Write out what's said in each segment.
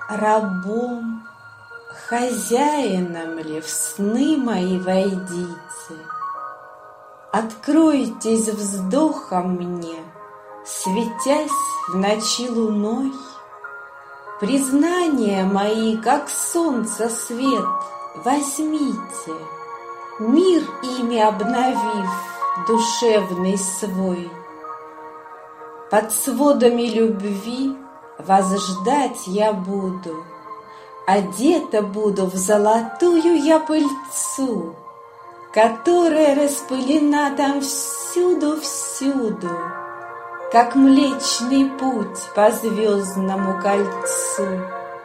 Рабом, хозяином ли в сны мои войдите? Откройтесь вздохом мне, светясь в ночи луной. Признания мои, как солнца свет, возьмите, мир ими обновив душевный свой. Под сводами любви вас ждать я буду, одета буду в золотую я пыльцу, которая распылена там всюду-всюду, как Млечный Путь по звездному кольцу.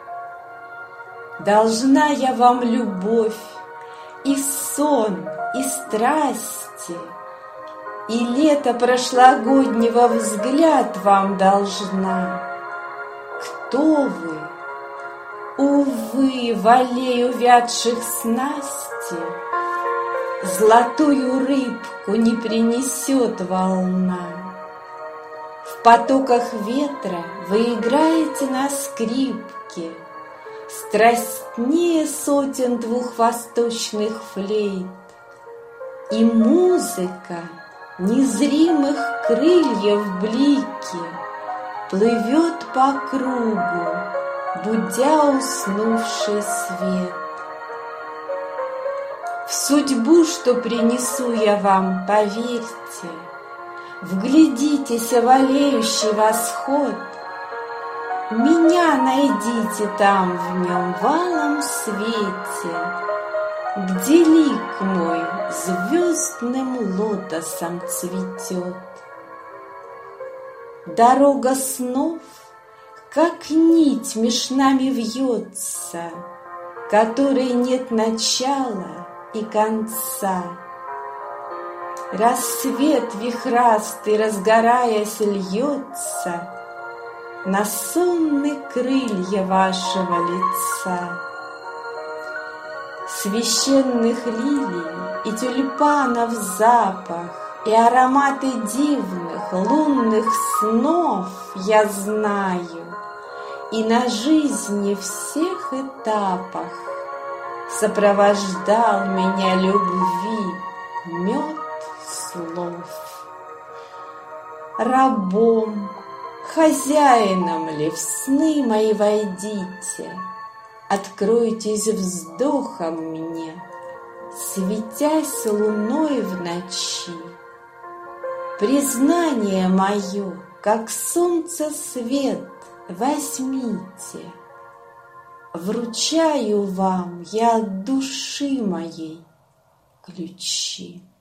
Должна я вам любовь, и сон, и страсти, и лето прошлогоднего взгляд вам должна. Кто вы? Увы, в аллею вядших снасти золотую рыбку не принесет волна. В потоках ветра вы играете на скрипке, страстнее сотен двух восточных флейт. И музыка незримых крыльев блики плывет по кругу, будя уснувший свет. В судьбу, что принесу я вам, поверьте, вглядитесь в алеющий восход, меня найдите там в нем валом свете, где лик мой звездным лотосом цветет. Дорога снов, как нить меж нами вьется, которой нет начала и конца. Рассвет вихрастый, разгораясь, льется на сонные крылья вашего лица. Священных лилий и тюльпанов запах и ароматы дивных лунных снов я знаю, и на жизни всех этапах сопровождал меня любви мед слов. Рабом, хозяином ли в сны мои войдите, откройтесь вздохом мне, светясь луной в ночи. Признание мое, как солнце свет, возьмите, вручаю вам я от души моей ключи.